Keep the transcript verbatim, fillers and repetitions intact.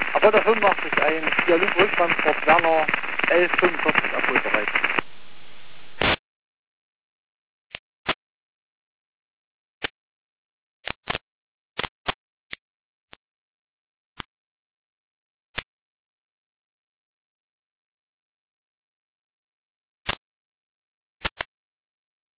Apollo fünfundachtzig, ein Dialog-Rücktransport Werner elf fünfundvierzig abholbereit.